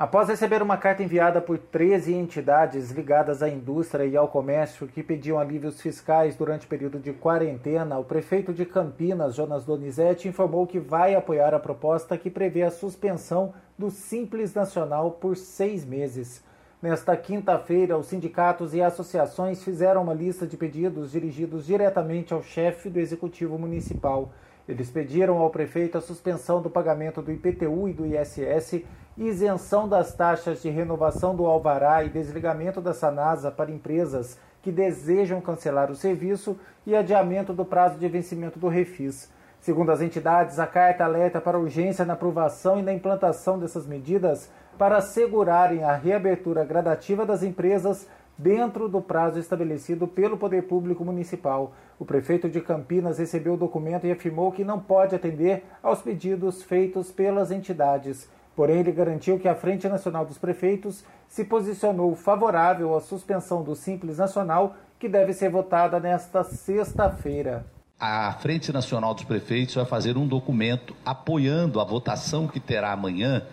Após receber uma carta enviada por 13 entidades ligadas à indústria e ao comércio que pediam alívios fiscais durante o período de quarentena, o prefeito de Campinas, Jonas Donizete, informou que vai apoiar a proposta que prevê a suspensão do Simples Nacional por 6 meses. Nesta quinta-feira, os sindicatos e associações fizeram uma lista de pedidos dirigidos diretamente ao chefe do Executivo Municipal. Eles pediram ao prefeito a suspensão do pagamento do IPTU e do ISS, isenção das taxas de renovação do alvará e desligamento da Sanasa para empresas que desejam cancelar o serviço e adiamento do prazo de vencimento do refis. Segundo as entidades, a carta alerta para urgência na aprovação e na implantação dessas medidas para assegurarem a reabertura gradativa das empresas dentro do prazo estabelecido pelo Poder Público Municipal. O prefeito de Campinas recebeu o documento e afirmou que não pode atender aos pedidos feitos pelas entidades. Porém, ele garantiu que a Frente Nacional dos Prefeitos se posicionou favorável à suspensão do Simples Nacional, que deve ser votada nesta sexta-feira. A Frente Nacional dos Prefeitos vai fazer um documento apoiando a votação que terá amanhã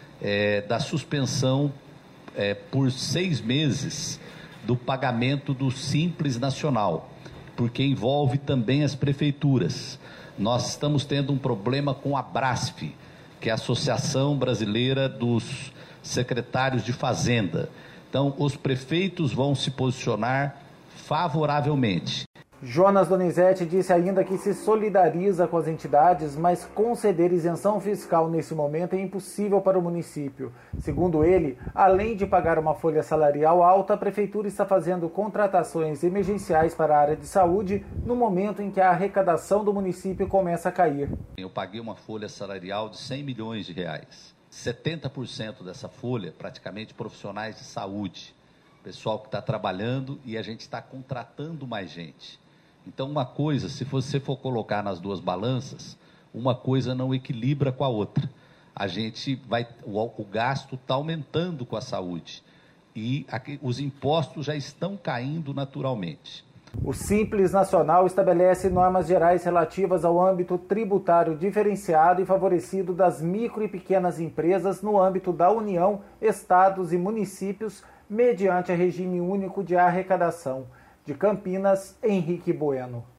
da suspensão por 6 meses do pagamento do Simples Nacional, porque envolve também as prefeituras. Nós estamos tendo um problema com a Brasf, que é a Associação Brasileira dos Secretários de Fazenda. Então, os prefeitos vão se posicionar favoravelmente. Jonas Donizete disse ainda que se solidariza com as entidades, mas conceder isenção fiscal nesse momento é impossível para o município. Segundo ele, além de pagar uma folha salarial alta, a prefeitura está fazendo contratações emergenciais para a área de saúde no momento em que a arrecadação do município começa a cair. Eu paguei uma folha salarial de 100 milhões de reais. 70% dessa folha, praticamente profissionais de saúde, pessoal que está trabalhando, e a gente está contratando mais gente. Então, uma coisa, se você for colocar nas duas balanças, uma coisa não equilibra com a outra. O gasto está aumentando com a saúde e os impostos já estão caindo naturalmente. O Simples Nacional estabelece normas gerais relativas ao âmbito tributário diferenciado e favorecido das micro e pequenas empresas no âmbito da União, estados e municípios, mediante a regime único de arrecadação. De Campinas, Henrique Bueno.